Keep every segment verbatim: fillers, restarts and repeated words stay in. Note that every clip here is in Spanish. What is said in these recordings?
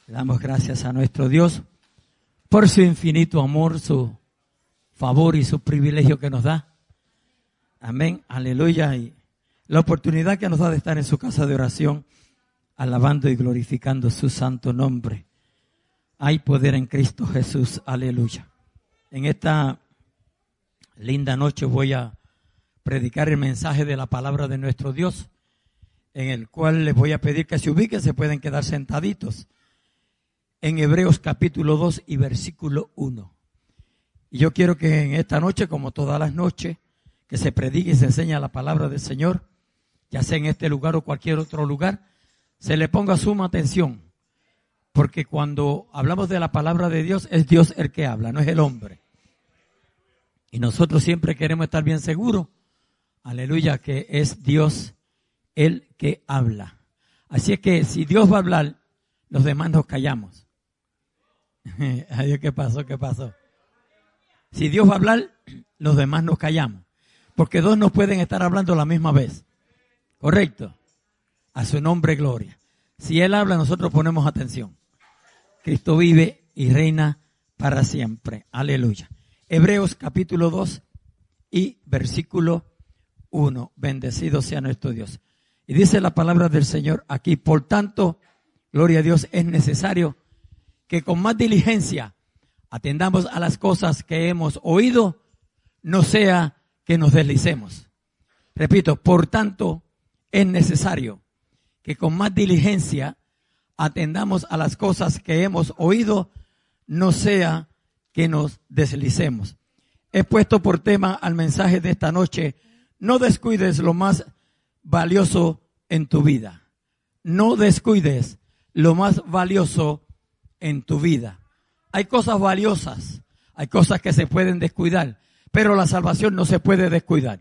Le damos gracias a nuestro Dios por su infinito amor, su favor y su privilegio que nos da. Amén, aleluya. Y la oportunidad que nos da de estar en su casa de oración, alabando y glorificando su santo nombre. Hay poder en Cristo Jesús, aleluya. En esta linda noche voy a predicar el mensaje de la palabra de nuestro Dios, en el cual les voy a pedir que se ubiquen, se pueden quedar sentaditos. En Hebreos capítulo dos y versículo uno. Y yo quiero que en esta noche, como todas las noches, que se predique y se enseña la palabra del Señor, ya sea en este lugar o cualquier otro lugar, se le ponga suma atención. Porque cuando hablamos de la palabra de Dios, es Dios el que habla, no es el hombre. Y nosotros siempre queremos estar bien seguros, aleluya, que es Dios el que habla. Así es que si Dios va a hablar, los demás nos callamos. Ay, ¿qué pasó? ¿Qué pasó? Si Dios va a hablar, los demás nos callamos. Porque dos no pueden estar hablando a la misma vez. ¿Correcto? A su nombre, gloria. Si Él habla, nosotros ponemos atención. Cristo vive y reina para siempre. Aleluya. Hebreos capítulo dos y versículo uno. Bendecido sea nuestro Dios. Y dice la palabra del Señor aquí: por tanto, gloria a Dios, es necesario que con más diligencia atendamos a las cosas que hemos oído, no sea que nos deslicemos. Repito, por tanto, es necesario que con más diligencia atendamos a las cosas que hemos oído, no sea que nos deslicemos. He puesto por tema al mensaje de esta noche: no descuides lo más valioso en tu vida. No descuides lo más valioso en tu vida. Hay cosas valiosas, hay cosas que se pueden descuidar, pero la salvación no se puede descuidar.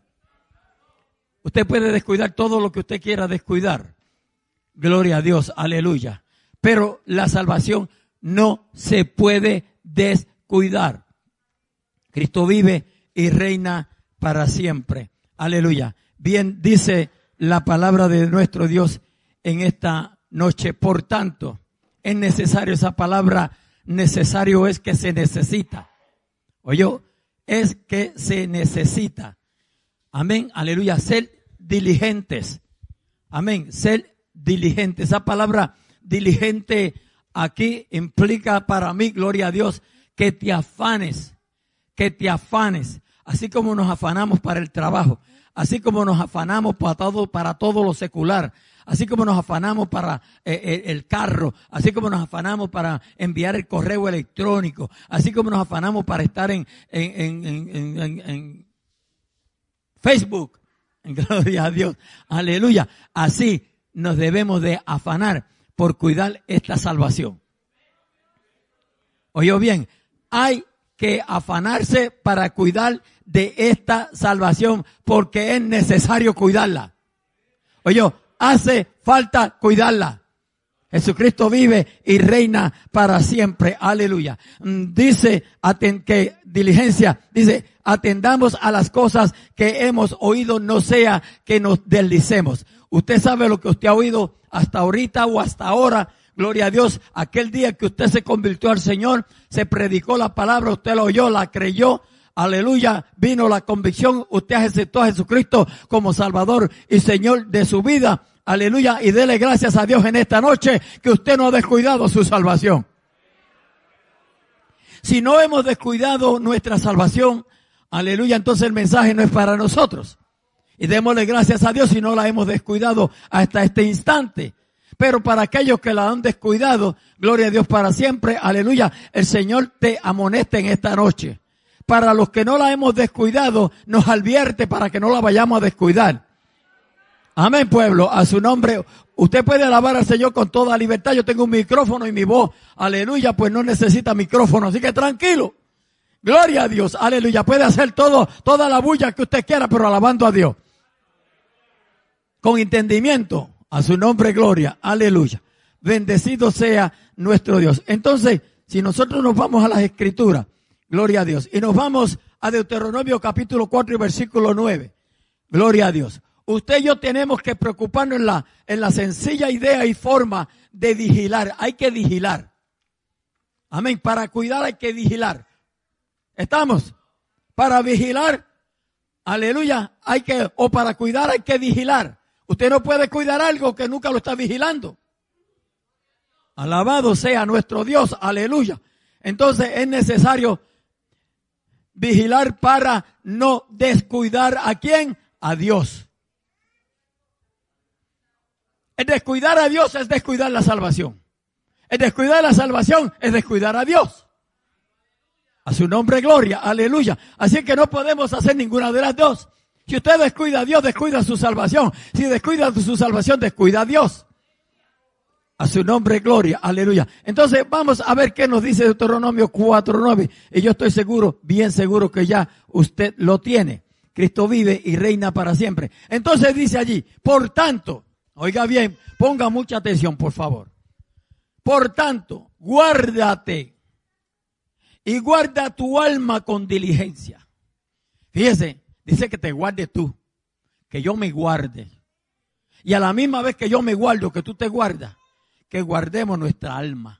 Usted puede descuidar todo lo que usted quiera descuidar. Gloria a Dios, aleluya. Pero la salvación no se puede descuidar. Cristo vive y reina para siempre. Aleluya. Bien, dice la palabra de nuestro Dios en esta noche. Por tanto, es necesario, esa palabra necesario es que se necesita. Oye, es que se necesita. Amén, aleluya. Ser diligentes. Amén, ser diligentes. Esa palabra diligente aquí implica para mí, gloria a Dios, que te afanes, que te afanes. Así como nos afanamos para el trabajo, así como nos afanamos para todo, para todo lo secular, así como nos afanamos para eh, el carro, así como nos afanamos para enviar el correo electrónico, así como nos afanamos para estar en, en, en, en, en, en Facebook. Gloria a Dios. Aleluya. Así nos debemos de afanar por cuidar esta salvación. Oye bien, hay que afanarse para cuidar de esta salvación porque es necesario cuidarla. Oye, hace falta cuidarla. Jesucristo vive y reina para siempre. Aleluya. Dice aten, que diligencia, dice, atendamos a las cosas que hemos oído, no sea que nos deslicemos. Usted sabe lo que usted ha oído hasta ahorita o hasta ahora. Gloria a Dios. Aquel día que usted se convirtió al Señor, se predicó la palabra, usted la oyó, la creyó. Aleluya, vino la convicción, usted aceptó a Jesucristo como Salvador y Señor de su vida. Aleluya, y dele gracias a Dios en esta noche que usted no ha descuidado su salvación. Si no hemos descuidado nuestra salvación, aleluya, entonces el mensaje no es para nosotros. Y démosle gracias a Dios si no la hemos descuidado hasta este instante. Pero para aquellos que la han descuidado, gloria a Dios para siempre, aleluya, el Señor te amonesta en esta noche. Para los que no la hemos descuidado, nos advierte para que no la vayamos a descuidar. Amén, pueblo, a su nombre. Usted puede alabar al Señor con toda libertad. Yo tengo un micrófono y mi voz, aleluya, pues no necesita micrófono, así que tranquilo. Gloria a Dios, aleluya. Puede hacer todo, toda la bulla que usted quiera, pero alabando a Dios. Con entendimiento, a su nombre, gloria, aleluya. Bendecido sea nuestro Dios. Entonces, si nosotros nos vamos a las Escrituras, gloria a Dios, y nos vamos a Deuteronomio capítulo cuatro y versículo nueve, gloria a Dios. Usted y yo tenemos que preocuparnos en la, en la sencilla idea y forma de vigilar. Hay que vigilar. Amén. Para cuidar hay que vigilar. ¿Estamos? Para vigilar, aleluya, hay que, o para cuidar hay que vigilar. Usted no puede cuidar algo que nunca lo está vigilando. Alabado sea nuestro Dios, aleluya. Entonces es necesario vigilar para no descuidar ¿a quién? A Dios. El descuidar a Dios es descuidar la salvación. El descuidar la salvación es descuidar a Dios. A su nombre gloria, aleluya. Así que no podemos hacer ninguna de las dos. Si usted descuida a Dios, descuida su salvación. Si descuida su salvación, descuida a Dios. A su nombre gloria, aleluya. Entonces vamos a ver qué nos dice Deuteronomio cuatro nueve. Y yo estoy seguro, bien seguro que ya usted lo tiene. Cristo vive y reina para siempre. Entonces dice allí, por tanto, oiga bien, ponga mucha atención por favor. Por tanto, guárdate y guarda tu alma con diligencia. Fíjese, dice que te guardes tú, que yo me guarde. Y a la misma vez que yo me guardo, que tú te guardas, que guardemos nuestra alma.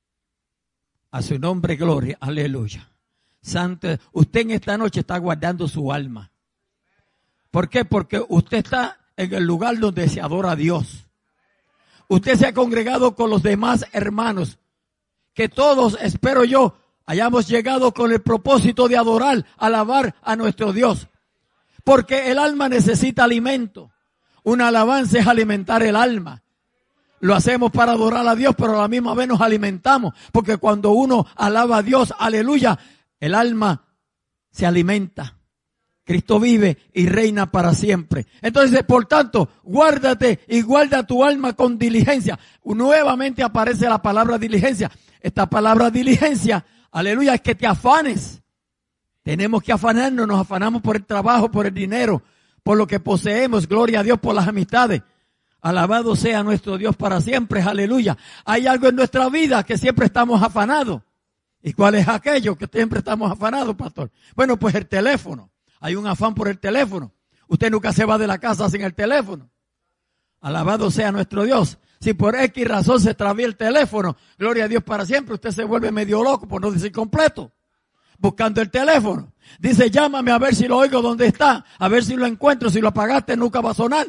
A su nombre gloria, aleluya. Santo, usted en esta noche está guardando su alma. ¿Por qué? Porque usted está en el lugar donde se adora a Dios. Usted se ha congregado con los demás hermanos, que todos, espero yo, hayamos llegado con el propósito de adorar, alabar a nuestro Dios. Porque el alma necesita alimento. Una alabanza es alimentar el alma. Lo hacemos para adorar a Dios, pero a la misma vez nos alimentamos. Porque cuando uno alaba a Dios, aleluya, el alma se alimenta. Cristo vive y reina para siempre. Entonces, por tanto, guárdate y guarda tu alma con diligencia. Nuevamente aparece la palabra diligencia. Esta palabra diligencia, aleluya, es que te afanes. Tenemos que afanarnos, nos afanamos por el trabajo, por el dinero, por lo que poseemos. Gloria a Dios por las amistades. Alabado sea nuestro Dios para siempre, aleluya. Hay algo en nuestra vida que siempre estamos afanados. ¿Y cuál es aquello que siempre estamos afanados, pastor? Bueno, pues el teléfono. Hay un afán por el teléfono. Usted nunca se va de la casa sin el teléfono. Alabado sea nuestro Dios. Si por X razón se extravía el teléfono, gloria a Dios para siempre, usted se vuelve medio loco, por no decir completo, buscando el teléfono. Dice, llámame a ver si lo oigo donde está, a ver si lo encuentro, si lo apagaste nunca va a sonar.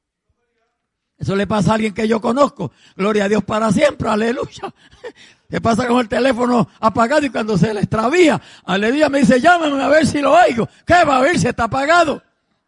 Eso le pasa a alguien que yo conozco. Gloria a Dios para siempre, aleluya. ¿Qué pasa con el teléfono apagado y cuando se le extravía? Aleluya, me dice, llámame a ver si lo oigo. ¿Qué va a ver si está apagado?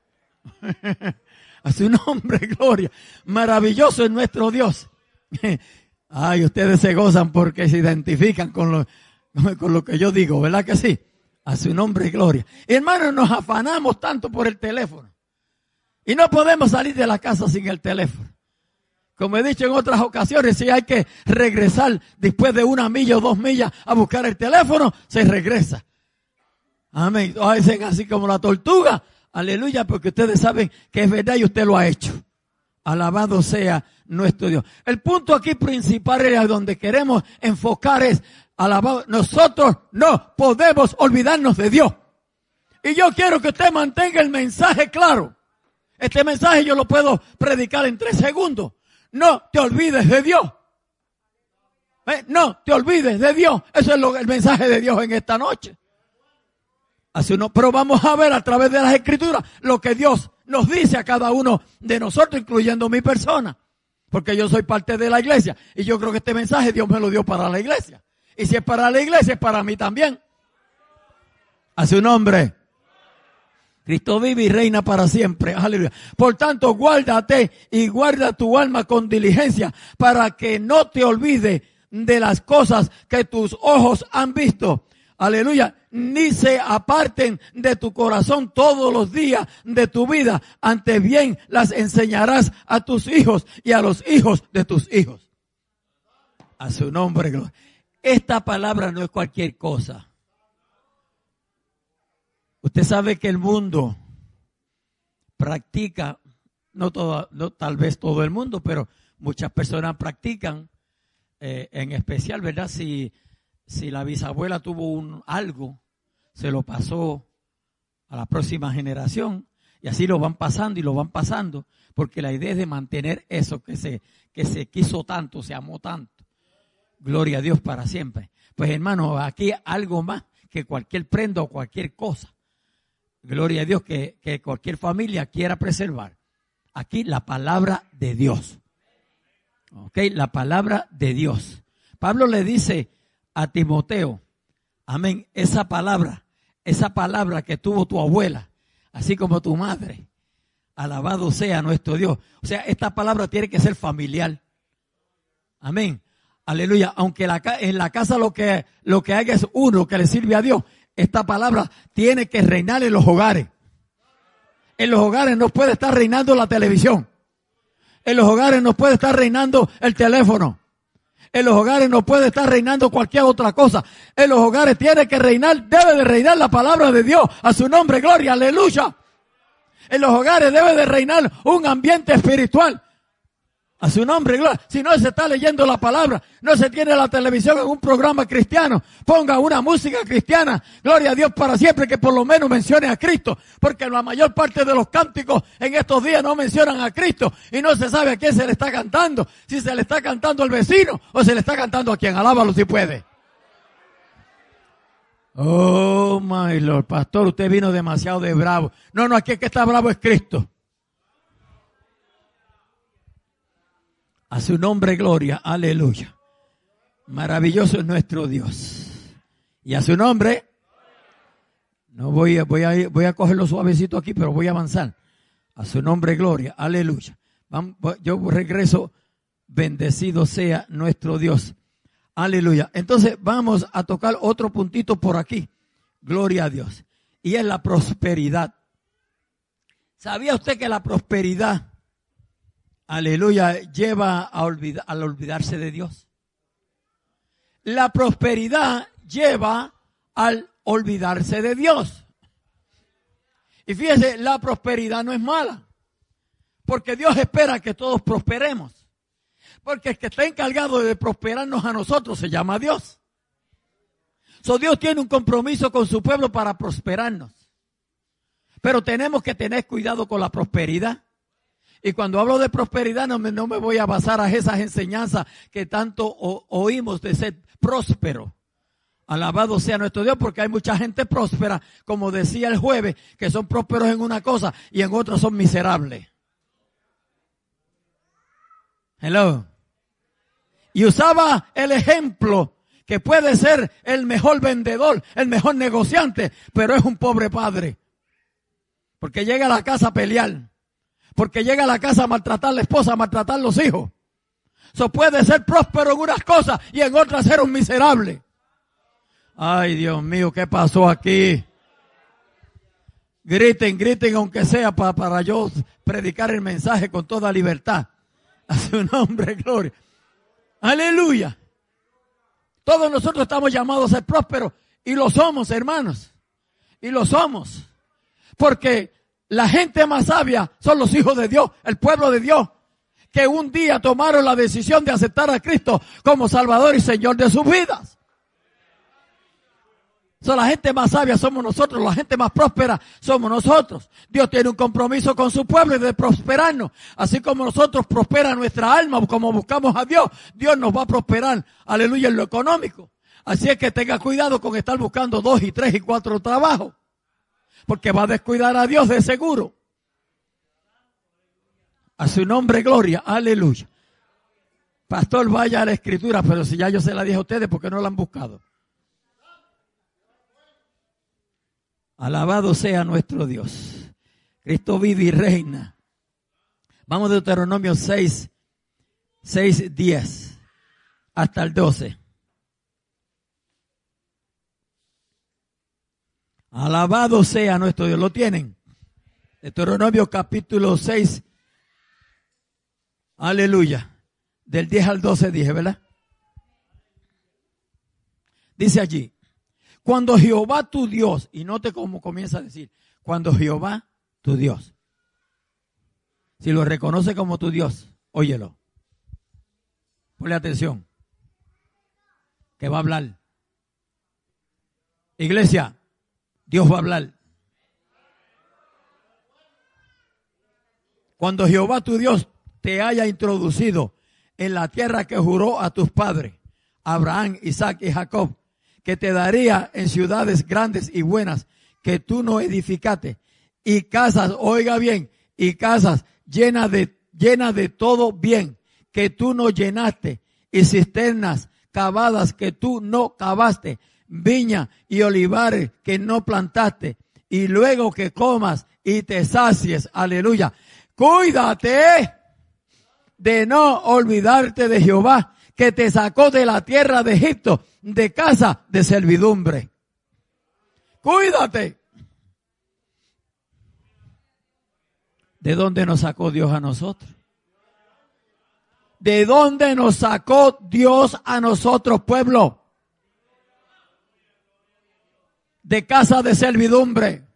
A su nombre, gloria. Maravilloso es nuestro Dios. Ay, ustedes se gozan porque se identifican con lo, con lo que yo digo, ¿verdad que sí? A su nombre, gloria. Hermanos, nos afanamos tanto por el teléfono. Y no podemos salir de la casa sin el teléfono. Como he dicho en otras ocasiones, si hay que regresar después de una milla o dos millas a buscar el teléfono, se regresa. Amén. Hacen así como la tortuga. Aleluya, porque ustedes saben que es verdad y usted lo ha hecho. Alabado sea nuestro Dios. El punto aquí principal es a donde queremos enfocar es, alabado, nosotros no podemos olvidarnos de Dios. Y yo quiero que usted mantenga el mensaje claro. Este mensaje yo lo puedo predicar en tres segundos. No te olvides de Dios. ¿Eh? No te olvides de Dios. Eso es lo, el mensaje de Dios en esta noche. Así uno, pero vamos a ver a través de las Escrituras lo que Dios nos dice a cada uno de nosotros, incluyendo mi persona. Porque yo soy parte de la iglesia. Y yo creo que este mensaje Dios me lo dio para la iglesia. Y si es para la iglesia, es para mí también. A su nombre. Cristo vive y reina para siempre. Aleluya. Por tanto, guárdate y guarda tu alma con diligencia para que no te olvides de las cosas que tus ojos han visto. Aleluya. Ni se aparten de tu corazón todos los días de tu vida. Antes bien las enseñarás a tus hijos y a los hijos de tus hijos. A su nombre, gloria. Esta palabra no es cualquier cosa. Usted sabe que el mundo practica, no, todo, no tal vez todo el mundo, pero muchas personas practican, eh, en especial, ¿verdad? Si, si la bisabuela tuvo un algo, se lo pasó a la próxima generación y así lo van pasando y lo van pasando, porque la idea es de mantener eso que se, que se quiso tanto, se amó tanto. Gloria a Dios para siempre. Pues hermano, aquí algo más que cualquier prenda o cualquier cosa. Gloria a Dios que, que cualquier familia quiera preservar. Aquí la palabra de Dios. Ok, la palabra de Dios. Pablo le dice a Timoteo, amén, esa palabra, esa palabra que tuvo tu abuela, así como tu madre, alabado sea nuestro Dios. O sea, esta palabra tiene que ser familiar. Amén. Aleluya. Aunque la, en la casa lo que, lo que hay es uno que le sirve a Dios, esta palabra tiene que reinar en los hogares. En los hogares no puede estar reinando la televisión. En los hogares no puede estar reinando el teléfono. En los hogares no puede estar reinando cualquier otra cosa. En los hogares tiene que reinar, debe de reinar la palabra de Dios. A su nombre, gloria, aleluya. En los hogares debe de reinar un ambiente espiritual. A su nombre, gloria. Si no se está leyendo la palabra, no se tiene la televisión en un programa cristiano, ponga una música cristiana, gloria a Dios para siempre, que por lo menos mencione a Cristo, porque la mayor parte de los cánticos en estos días no mencionan a Cristo y no se sabe a quién se le está cantando, si se le está cantando al vecino o se le está cantando a quien. Alábalo si puede. Oh my Lord, pastor, usted vino demasiado de bravo. No, no, aquí el que está bravo es Cristo. A su nombre, gloria, aleluya. Maravilloso es nuestro Dios. Y a su nombre, no voy a, voy a, ir, voy a cogerlo suavecito aquí, pero voy a avanzar. A su nombre, gloria, aleluya. Vamos, yo regreso, bendecido sea nuestro Dios. Aleluya. Entonces vamos a tocar otro puntito por aquí. Gloria a Dios. Y es la prosperidad. ¿Sabía usted que la prosperidad, aleluya, lleva a olvidar, al olvidarse de Dios? La prosperidad lleva al olvidarse de Dios. Y fíjese, la prosperidad no es mala, porque Dios espera que todos prosperemos. Porque el que está encargado de prosperarnos a nosotros se llama Dios. So, Dios tiene un compromiso con su pueblo para prosperarnos. Pero tenemos que tener cuidado con la prosperidad. Y cuando hablo de prosperidad no me, no me voy a basar a esas enseñanzas que tanto o, oímos de ser próspero. Alabado sea nuestro Dios, porque hay mucha gente próspera, como decía el jueves, que son prósperos en una cosa y en otra son miserables. Hello. Y usaba el ejemplo que puede ser el mejor vendedor, el mejor negociante, pero es un pobre padre. Porque llega a la casa a pelear. Porque llega a la casa a maltratar a la esposa, a maltratar a los hijos. Eso puede ser próspero en unas cosas y en otras ser un miserable. Ay, Dios mío, ¿qué pasó aquí? Griten, griten aunque sea para, para yo predicar el mensaje con toda libertad. A su nombre, gloria. Aleluya. Todos nosotros estamos llamados a ser prósperos y lo somos, hermanos. Y lo somos. Porque la gente más sabia son los hijos de Dios, el pueblo de Dios, que un día tomaron la decisión de aceptar a Cristo como Salvador y Señor de sus vidas. So, la gente más sabia somos nosotros, la gente más próspera somos nosotros. Dios tiene un compromiso con su pueblo y de prosperarnos. Así como nosotros prospera nuestra alma, como buscamos a Dios, Dios nos va a prosperar, aleluya, en lo económico. Así es que tenga cuidado con estar buscando dos y tres y cuatro trabajos, porque va a descuidar a Dios de seguro. A su nombre, gloria, aleluya. Pastor, vaya a la escritura, pero si ya yo se la dije a ustedes, ¿por qué no la han buscado? Alabado sea nuestro Dios. Cristo vive y reina. Vamos de Deuteronomio seis, seis, diez hasta el doce. Alabado sea nuestro Dios. ¿Lo tienen? Deuteronomio capítulo seis. Aleluya. Del diez al doce dije, ¿verdad? Dice allí. Cuando Jehová tu Dios, y note cómo comienza a decir, cuando Jehová tu Dios, si lo reconoce como tu Dios, óyelo, ponle atención, que va a hablar. Iglesia, Dios va a hablar. Cuando Jehová tu Dios te haya introducido en la tierra que juró a tus padres, a Abraham, Isaac y Jacob, que te daría en ciudades grandes y buenas que tú no edificaste, y casas, oiga bien, y casas llenas de, llenas de todo bien que tú no llenaste, y cisternas cavadas que tú no cavaste, viña y olivares que no plantaste, y luego que comas y te sacies, aleluya. Cuídate de no olvidarte de Jehová, que te sacó de la tierra de Egipto, de casa de servidumbre. Cuídate. ¿De dónde nos sacó Dios a nosotros? ¿De dónde nos sacó Dios a nosotros, pueblo? De casa de servidumbre.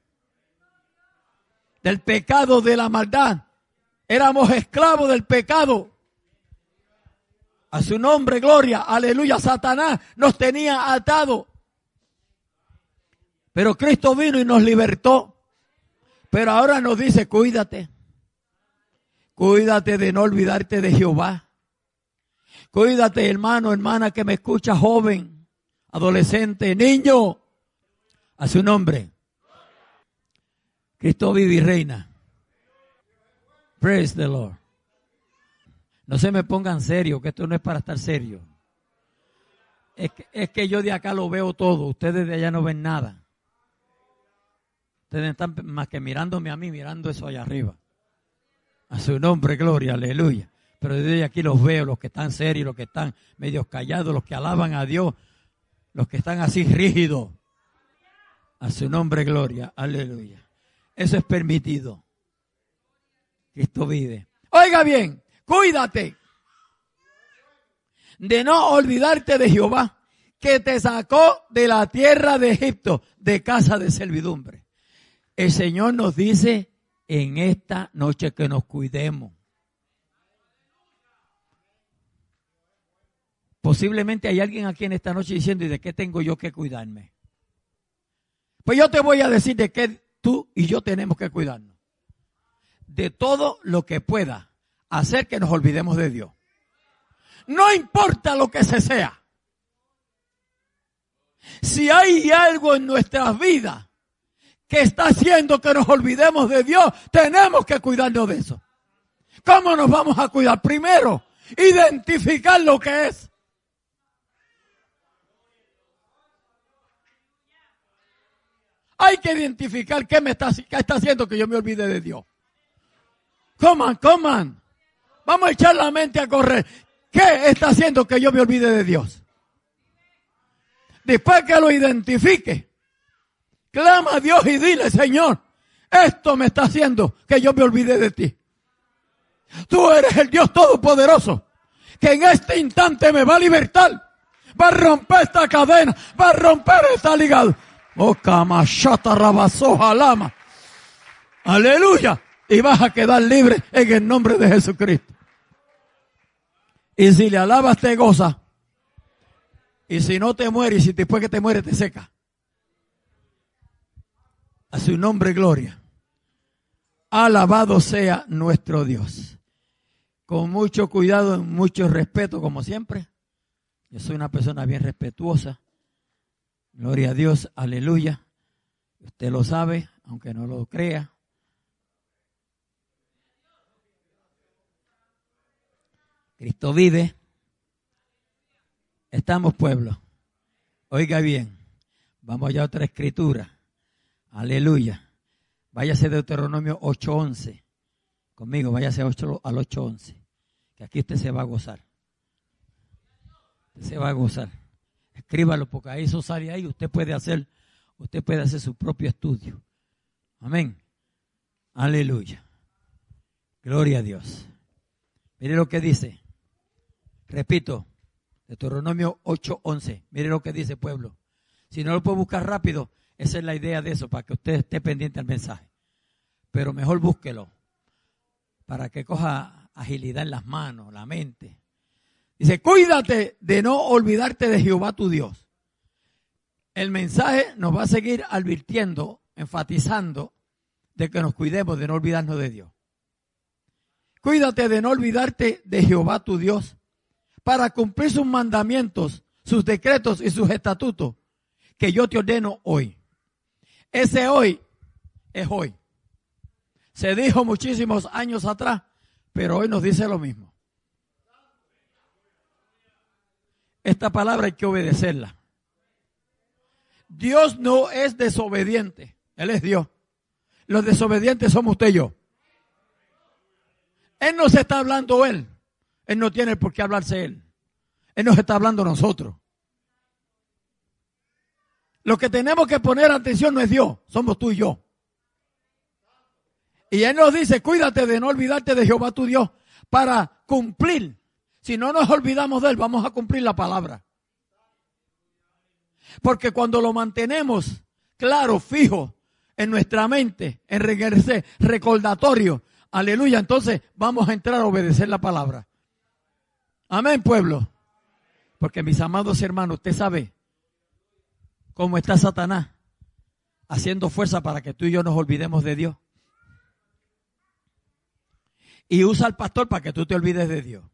Del pecado, de la maldad. Éramos esclavos del pecado. A su nombre, gloria, aleluya. Satanás nos tenía atado. Pero Cristo vino y nos libertó. Pero ahora nos dice, cuídate. Cuídate de no olvidarte de Jehová. Cuídate, hermano, hermana que me escucha, joven, adolescente, niño. A su nombre. Cristo vive y reina. Praise the Lord. No se me pongan serio, que esto no es para estar serio. Es que, es que yo de acá lo veo todo. Ustedes de allá no ven nada. Ustedes están más que mirándome a mí, mirando eso allá arriba. A su nombre, gloria, aleluya. Pero desde aquí los veo, los que están serios, los que están medios callados, los que alaban a Dios, los que están así rígidos. A su nombre, gloria, aleluya. Eso es permitido. Cristo vive. Oiga bien, cuídate de no olvidarte de Jehová, que te sacó de la tierra de Egipto, de casa de servidumbre. El Señor nos dice en esta noche que nos cuidemos. Posiblemente hay alguien aquí en esta noche diciendo, ¿y de qué tengo yo que cuidarme? Pues yo te voy a decir de qué tú y yo tenemos que cuidarnos. De todo lo que pueda hacer que nos olvidemos de Dios. No importa lo que se sea. Si hay algo en nuestras vidas que está haciendo que nos olvidemos de Dios, tenemos que cuidarnos de eso. ¿Cómo nos vamos a cuidar? Primero, identificar lo que es. Hay que identificar qué me está, qué está haciendo que yo me olvide de Dios. Coman, coman. Vamos a echar la mente a correr. ¿Qué está haciendo que yo me olvide de Dios? Después que lo identifique, clama a Dios y dile, Señor, esto me está haciendo que yo me olvide de ti. Tú eres el Dios Todopoderoso, que en este instante me va a libertar, va a romper esta cadena, va a romper esta liga. Oh, camachata rabasoja lama. Aleluya. Y vas a quedar libre en el nombre de Jesucristo. Y si le alabas te goza. Y si no te mueres, y si después que te mueres te seca. A su nombre gloria. Alabado sea nuestro Dios. Con mucho cuidado, y mucho respeto, como siempre. Yo soy una persona bien respetuosa. Gloria a Dios, aleluya. Usted lo sabe, aunque no lo crea. Cristo vive. Estamos, pueblo. Oiga bien. Vamos allá a otra escritura. Aleluya. Váyase de Deuteronomio ocho once. Conmigo, váyase al ocho once. Que aquí usted se va a gozar. Usted se va a gozar. Escríbalo porque ahí eso sale ahí. Usted puede hacer, usted puede hacer su propio estudio. Amén. Aleluya. Gloria a Dios. Mire lo que dice. Repito, Deuteronomio ocho once. Mire lo que dice, pueblo. Si no lo puedo buscar rápido, esa es la idea de eso, para que usted esté pendiente al mensaje. Pero mejor búsquelo, para que coja agilidad en las manos, la mente. Dice, cuídate de no olvidarte de Jehová tu Dios. El mensaje nos va a seguir advirtiendo, enfatizando, de que nos cuidemos de no olvidarnos de Dios. Cuídate de no olvidarte de Jehová tu Dios, para cumplir sus mandamientos, sus decretos y sus estatutos que yo te ordeno hoy. Ese hoy es hoy. Se dijo muchísimos años atrás, pero hoy nos dice lo mismo. Esta palabra hay que obedecerla. Dios no es desobediente, Él es Dios. Los desobedientes somos usted y yo. Él nos está hablando Él. Él no tiene por qué hablarse Él. Él nos está hablando a nosotros. Lo que tenemos que poner atención no es Dios, somos tú y yo. Y Él nos dice, cuídate de no olvidarte de Jehová tu Dios para cumplir. Si no nos olvidamos de Él, vamos a cumplir la palabra. Porque cuando lo mantenemos claro, fijo en nuestra mente, en regresar, recordatorio, aleluya, entonces vamos a entrar a obedecer la palabra. Amén, pueblo. Porque mis amados hermanos, usted sabe cómo está Satanás haciendo fuerza para que tú y yo nos olvidemos de Dios. Y usa al pastor para que tú te olvides de Dios.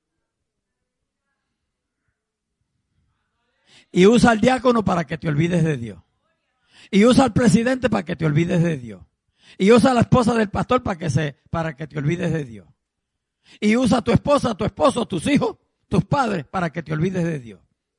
Y usa al diácono para que te olvides de Dios. Y usa al presidente para que te olvides de Dios. Y usa a la esposa del pastor para que se, para que te olvides de Dios. Y usa a tu esposa, a tu esposo, tus hijos, tus padres para que te olvides de Dios.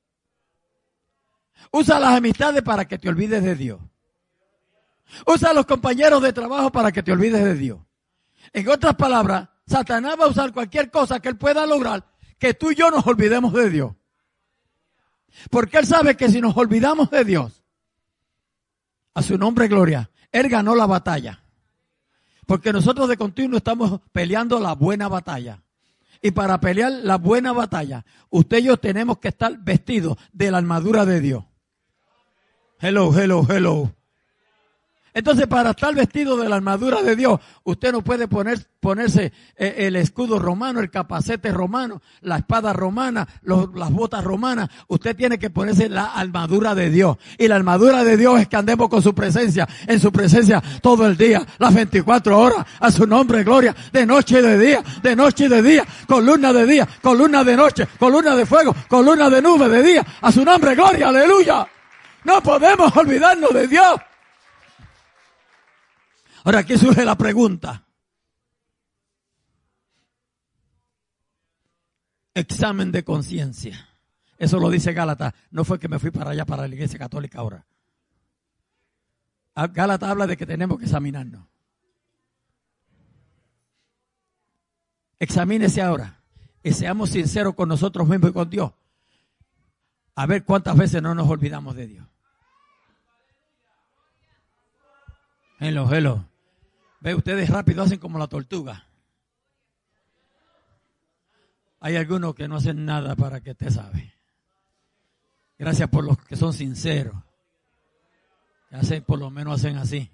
Usa las amistades para que te olvides de Dios. Usa a los compañeros de trabajo para que te olvides de Dios. En otras palabras, Satanás va a usar cualquier cosa que él pueda lograr que tú y yo nos olvidemos de Dios. Porque él sabe que si nos olvidamos de Dios, a su nombre gloria, él ganó la batalla. Porque nosotros de continuo estamos peleando la buena batalla. Y para pelear la buena batalla, usted y yo tenemos que estar vestidos de la armadura de Dios. Hello, hello, hello. Entonces, para estar vestido de la armadura de Dios, usted no puede poner, ponerse eh, el escudo romano, el capacete romano, la espada romana, los, las botas romanas. Usted tiene que ponerse la armadura de Dios. Y la armadura de Dios es que andemos con su presencia, en su presencia todo el día, las veinticuatro horas, a su nombre, gloria, de noche y de día, de noche y de día, columna de día, columna de noche, columna de fuego, columna de nube de día, a su nombre, gloria, aleluya. No podemos olvidarnos de Dios. Ahora aquí surge la pregunta. Examen de conciencia. Eso lo dice Gálatas. No fue que me fui para allá, para la iglesia católica ahora. Gálatas habla de que tenemos que examinarnos. Examínese ahora y seamos sinceros con nosotros mismos y con Dios. A ver cuántas veces no nos olvidamos de Dios. Hello, hello. Ve, ustedes rápido hacen como la tortuga. Hay algunos que no hacen nada para que usted sabe. Gracias por los que son sinceros. Que hacen, por lo menos hacen así.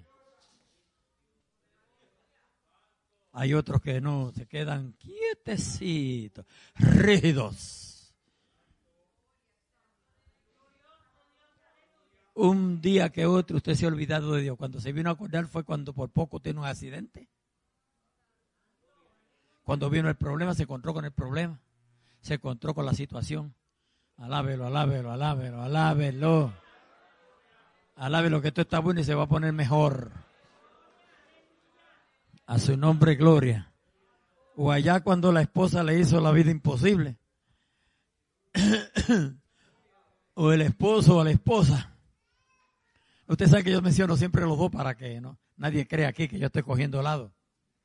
Hay otros que no, se quedan quietecitos, rígidos. Un día que otro usted se ha olvidado de Dios. Cuando se vino a acordar fue cuando por poco tiene un accidente. Cuando vino el problema, se encontró con el problema. Se encontró con la situación. Alábelo, alábelo, alábelo, alábelo. Alábelo que esto está bueno y se va a poner mejor. A su nombre, gloria. O allá cuando la esposa le hizo la vida imposible. O el esposo o la esposa. Usted sabe que yo menciono siempre los dos para que no nadie crea aquí que yo estoy cogiendo lado.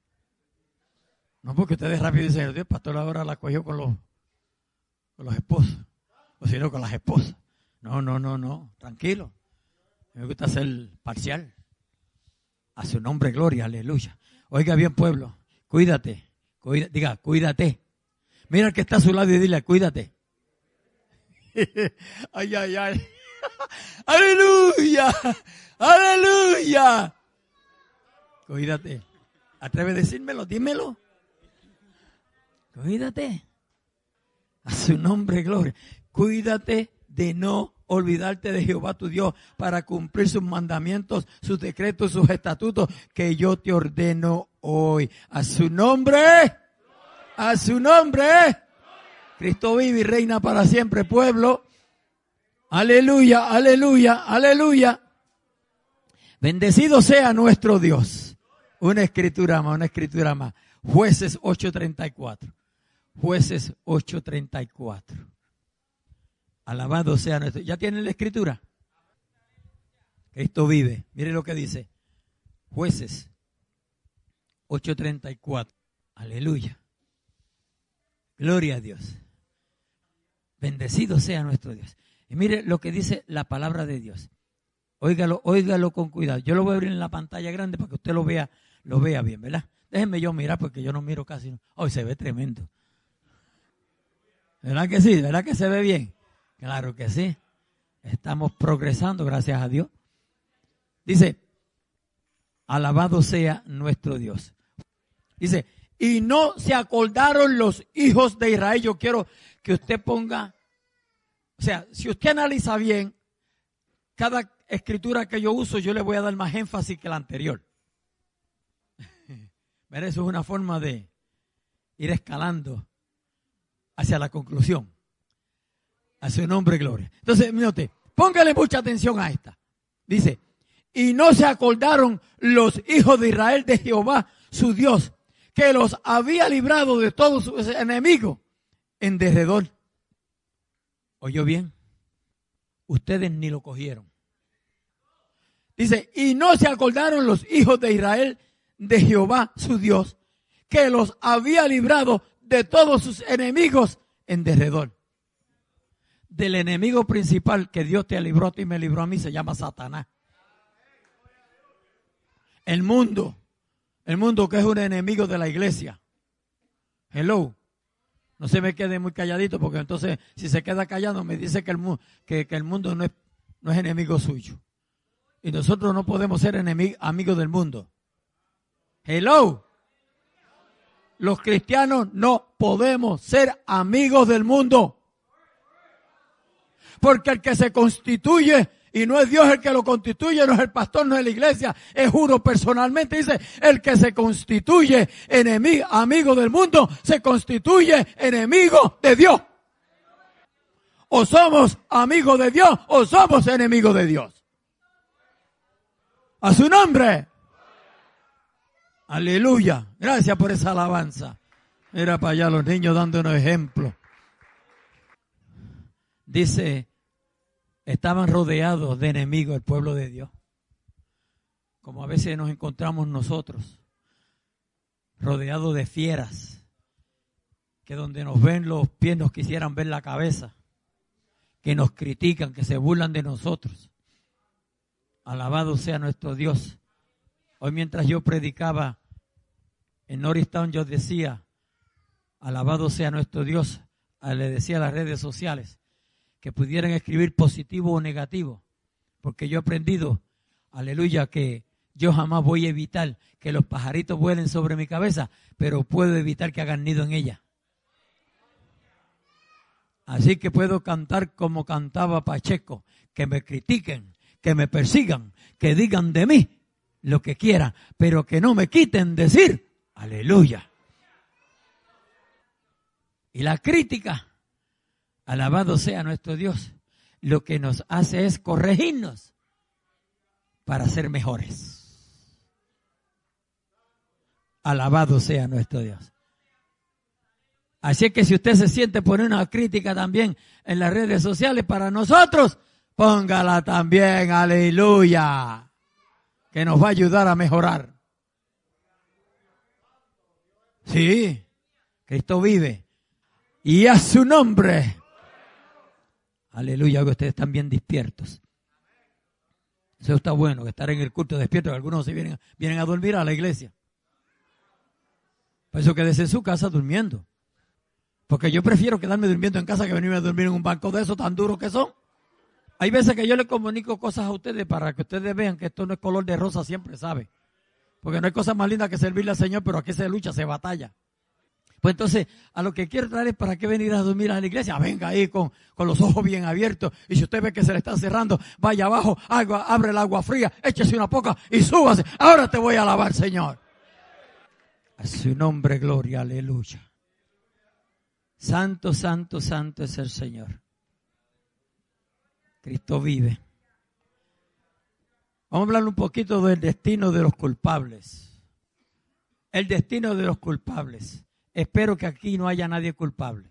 No porque ustedes rápido dicen, Dios, pastor ahora la cogió con los, con los esposos. O si no, con las esposas. No, no, no, no. Tranquilo. Me gusta ser parcial. A su nombre, gloria, aleluya. Oiga bien, pueblo, cuídate. Cuida, diga, cuídate. Mira al que está a su lado y dile, cuídate. Ay, ay, ay. Aleluya, aleluya. Cuídate. ¿Atreves a decírmelo? Dímelo. Cuídate. A su nombre, gloria. Cuídate de no olvidarte de Jehová tu Dios para cumplir sus mandamientos, sus decretos, sus estatutos que yo te ordeno hoy. A su nombre. A su nombre. Cristo vive y reina para siempre, pueblo. Aleluya, aleluya, aleluya. Bendecido sea nuestro Dios. Una escritura más, una escritura más. Jueces ocho treinta y cuatro. Jueces ocho treinta y cuatro. Alabado sea nuestro. ¿Ya tienen la escritura? Cristo vive. Mire lo que dice. Jueces ocho treinta y cuatro. Aleluya. Gloria a Dios. Bendecido sea nuestro Dios. Y mire lo que dice la palabra de Dios. Óigalo, óigalo con cuidado. Yo lo voy a abrir en la pantalla grande para que usted lo vea, lo vea bien, ¿verdad? Déjenme yo mirar porque yo no miro casi. Hoy se ve tremendo. ¿Verdad que sí? ¿Verdad que se ve bien? Claro que sí. Estamos progresando, gracias a Dios. Dice, alabado sea nuestro Dios. Dice, y no se acordaron los hijos de Israel. Yo quiero que usted ponga, o sea, si usted analiza bien, cada escritura que yo uso, yo le voy a dar más énfasis que la anterior. Eso es una forma de ir escalando hacia la conclusión. A su nombre, gloria. Entonces, mire, póngale mucha atención a esta. Dice, y no se acordaron los hijos de Israel de Jehová, su Dios, que los había librado de todos sus enemigos en derredor. ¿Oyó bien? Ustedes ni lo cogieron. Dice, y no se acordaron los hijos de Israel de Jehová, su Dios, que los había librado de todos sus enemigos en derredor. Del enemigo principal que Dios te libró a ti y me libró a mí se llama Satanás. El mundo, el mundo que es un enemigo de la iglesia. Hello. No se me quede muy calladito porque entonces si se queda callado me dice que el, mu que, que el mundo no es, no es enemigo suyo. Y nosotros no podemos ser enemigos, amigos del mundo. Hello. Los cristianos no podemos ser amigos del mundo. Porque el que se constituye, y no es Dios el que lo constituye, no es el pastor, no es la iglesia, es uno personalmente. Dice, el que se constituye enemigo, amigo del mundo, se constituye enemigo de Dios. O somos amigos de Dios, o somos enemigos de Dios. A su nombre. Aleluya. Gracias por esa alabanza. Mira para allá los niños dándonos ejemplo. Dice, estaban rodeados de enemigos el pueblo de Dios. Como a veces nos encontramos nosotros, rodeados de fieras, que donde nos ven los pies nos quisieran ver la cabeza, que nos critican, que se burlan de nosotros. Alabado sea nuestro Dios. Hoy mientras yo predicaba en Norristown, yo decía, alabado sea nuestro Dios. Le decía a las redes sociales que pudieran escribir positivo o negativo, porque yo he aprendido, aleluya, que yo jamás voy a evitar que los pajaritos vuelen sobre mi cabeza, pero puedo evitar que hagan nido en ella. Así que puedo cantar como cantaba Pacheco, que me critiquen, que me persigan, que digan de mí lo que quieran, pero que no me quiten decir, aleluya. Y la crítica, alabado sea nuestro Dios, lo que nos hace es corregirnos para ser mejores. Alabado sea nuestro Dios. Así que si usted se siente poner una crítica también en las redes sociales para nosotros, póngala también, aleluya, que nos va a ayudar a mejorar. Sí, Cristo vive. Y a su nombre. Aleluya, que ustedes están bien despiertos. Eso está bueno, que estar en el culto despierto, que algunos se vienen, vienen a dormir a la iglesia. Por eso quédese en su casa durmiendo. Porque yo prefiero quedarme durmiendo en casa que venirme a dormir en un banco de esos tan duros que son. Hay veces que yo les comunico cosas a ustedes para que ustedes vean que esto no es color de rosa, siempre sabe. Porque no hay cosa más linda que servirle al Señor, pero aquí se lucha, se batalla. Pues entonces, a lo que quiero traer es para qué venir a dormir a la iglesia. Venga ahí con, con los ojos bien abiertos. Y si usted ve que se le está cerrando, vaya abajo, agua, abre el agua fría, échese una poca y súbase. Ahora te voy a alabar, Señor. A su nombre, gloria, aleluya. Santo, santo, santo es el Señor. Cristo vive. Vamos a hablar un poquito del destino de los culpables. El destino de los culpables. Espero que aquí no haya nadie culpable.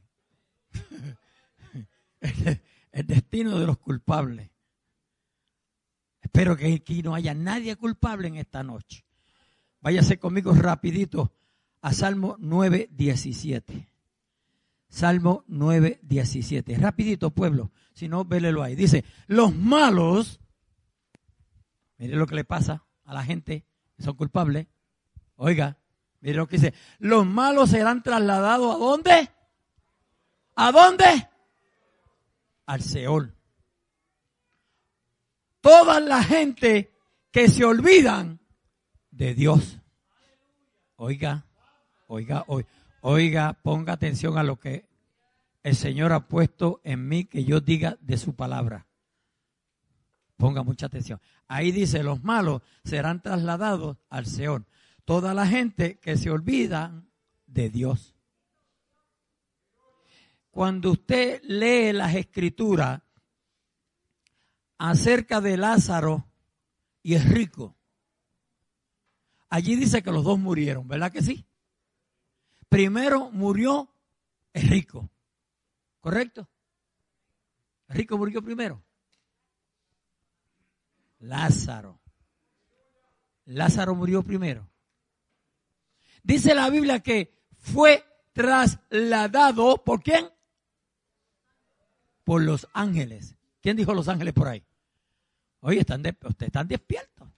El, el destino de los culpables. Espero que aquí no haya nadie culpable en esta noche. Váyase conmigo rapidito a Salmo nueve diecisiete. Salmo nueve diecisiete. Rapidito, pueblo. Si no, vélelo ahí. Dice, los malos, mire lo que le pasa a la gente que son culpables. Oiga, mire lo que dice. Los malos serán trasladados ¿a dónde? ¿A dónde? Al Seol. Toda la gente que se olvidan de Dios. Oiga, oiga, oiga, oiga, ponga atención a lo que el Señor ha puesto en mí que yo diga de su palabra. Ponga mucha atención. Ahí dice, los malos serán trasladados al Seol. Toda la gente que se olvida de Dios. Cuando usted lee las Escrituras acerca de Lázaro y el rico, allí dice que los dos murieron, ¿verdad que sí? Primero murió el rico, ¿correcto? El rico murió primero. Lázaro. Lázaro murió primero. Dice la Biblia que fue trasladado, ¿por quién? Por los ángeles. ¿Quién dijo los ángeles por ahí? Oye, están de, ustedes están despiertos.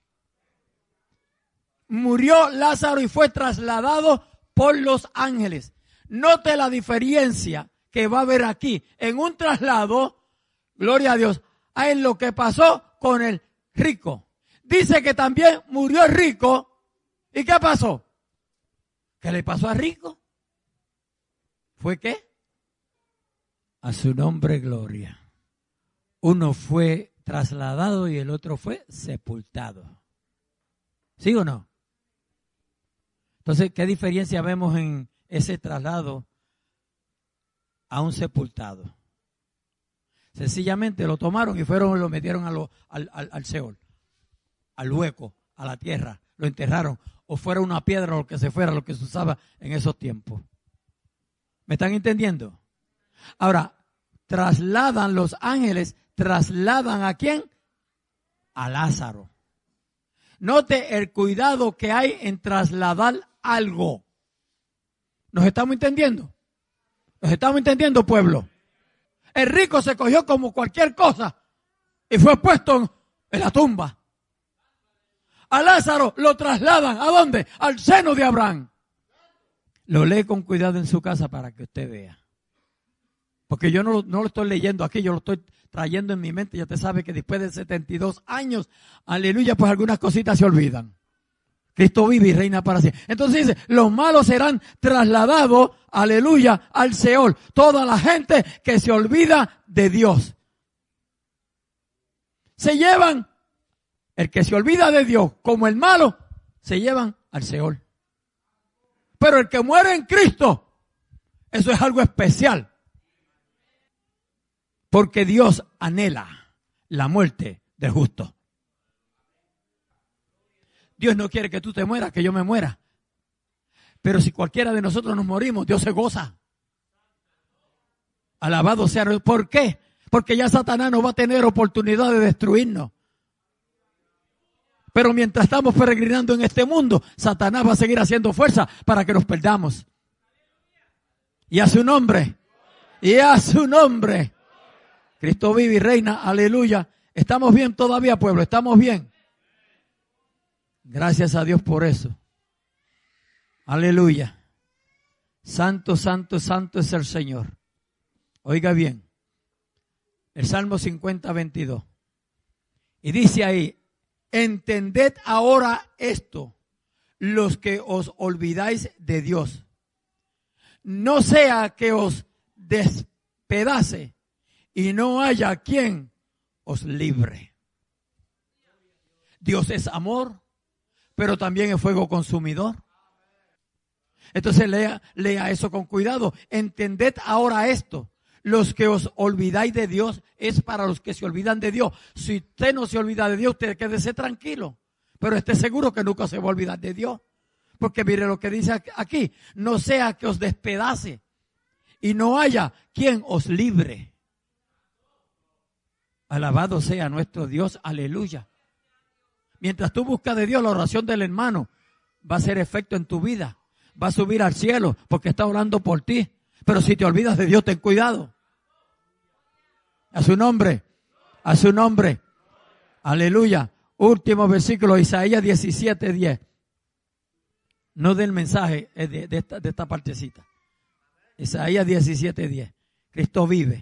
Murió Lázaro y fue trasladado por los ángeles. Note la diferencia que va a haber aquí. En un traslado, gloria a Dios, a en lo que pasó con el rico. Dice que también murió el rico. ¿Y qué pasó? ¿Qué le pasó al rico? ¿Fue qué? A su nombre gloria. Uno fue trasladado y el otro fue sepultado. ¿Sí o no? Entonces, ¿qué diferencia vemos en ese traslado a un sepultado? Sencillamente lo tomaron y fueron y lo metieron a lo, al, al, al Seol, al hueco, a la tierra, lo enterraron, o fuera una piedra o lo que se fuera, lo que se usaba en esos tiempos. ¿Me están entendiendo? Ahora, trasladan los ángeles, trasladan ¿a quién? A Lázaro. Note el cuidado que hay en trasladar algo. ¿Nos estamos entendiendo? ¿Nos estamos entendiendo, pueblo? El rico se cogió como cualquier cosa y fue puesto en la tumba. A Lázaro lo trasladan, ¿a dónde? Al seno de Abraham. Lo lee con cuidado en su casa para que usted vea. Porque yo no, no lo estoy leyendo aquí, yo lo estoy trayendo en mi mente. Ya te sabe que después de setenta y dos años, aleluya, pues algunas cositas se olvidan. Cristo vive y reina para siempre. Entonces dice, los malos serán trasladados, aleluya, al Seol. Toda la gente que se olvida de Dios. Se llevan, el que se olvida de Dios como el malo, se llevan al Seol. Pero el que muere en Cristo, eso es algo especial. Porque Dios anhela la muerte del justo. Dios no quiere que tú te mueras, que yo me muera. Pero si cualquiera de nosotros nos morimos, Dios se goza. Alabado sea. ¿Por qué? Porque ya Satanás no va a tener oportunidad de destruirnos. Pero mientras estamos peregrinando en este mundo, Satanás va a seguir haciendo fuerza para que nos perdamos. Y a su nombre, y a su nombre, Cristo vive y reina, aleluya. ¿Estamos bien todavía, pueblo? ¿Estamos bien? Gracias a Dios por eso. Aleluya. Santo, santo, santo es el Señor. Oiga bien. El Salmo cincuenta, veintidós. Y dice ahí, entended ahora esto, los que os olvidáis de Dios. No sea que os despedace y no haya quien os libre. Dios es amor, pero también es fuego consumidor. Entonces lea, lea eso con cuidado. Entended ahora esto. Los que os olvidáis de Dios es para los que se olvidan de Dios. Si usted no se olvida de Dios, usted quédese tranquilo. Pero esté seguro que nunca se va a olvidar de Dios. Porque mire lo que dice aquí. No sea que os despedace y no haya quien os libre. Alabado sea nuestro Dios. Aleluya. Mientras tú buscas de Dios, la oración del hermano va a hacer efecto en tu vida. Va a subir al cielo porque está orando por ti. Pero si te olvidas de Dios, ten cuidado. A su nombre. A su nombre. Aleluya. Último versículo, Isaías diecisiete diez. No del mensaje, es de, de, esta, de esta partecita. Isaías diecisiete diez. Cristo vive.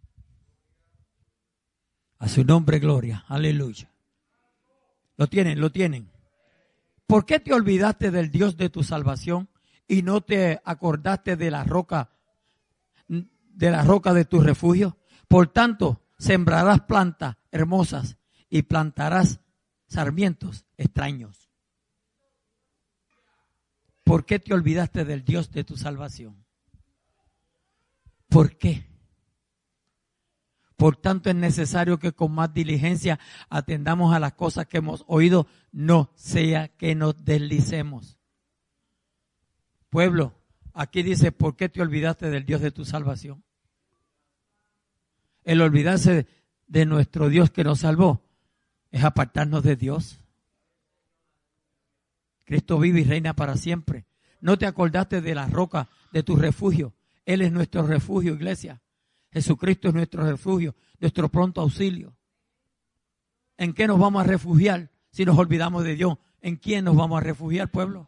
A su nombre, gloria. Aleluya. Lo tienen, lo tienen. ¿Por qué te olvidaste del Dios de tu salvación y no te acordaste de la roca, de la roca de tu refugio? Por tanto, sembrarás plantas hermosas y plantarás sarmientos extraños. ¿Por qué te olvidaste del Dios de tu salvación? ¿Por qué? Por tanto, es necesario que con más diligencia atendamos a las cosas que hemos oído, no sea que nos deslicemos. Pueblo, aquí dice, ¿por qué te olvidaste del Dios de tu salvación? El olvidarse de nuestro Dios que nos salvó es apartarnos de Dios. Cristo vive y reina para siempre. No te acordaste de la roca de tu refugio. Él es nuestro refugio, iglesia. Jesucristo es nuestro refugio, nuestro pronto auxilio. ¿En qué nos vamos a refugiar si nos olvidamos de Dios? ¿En quién nos vamos a refugiar, pueblo?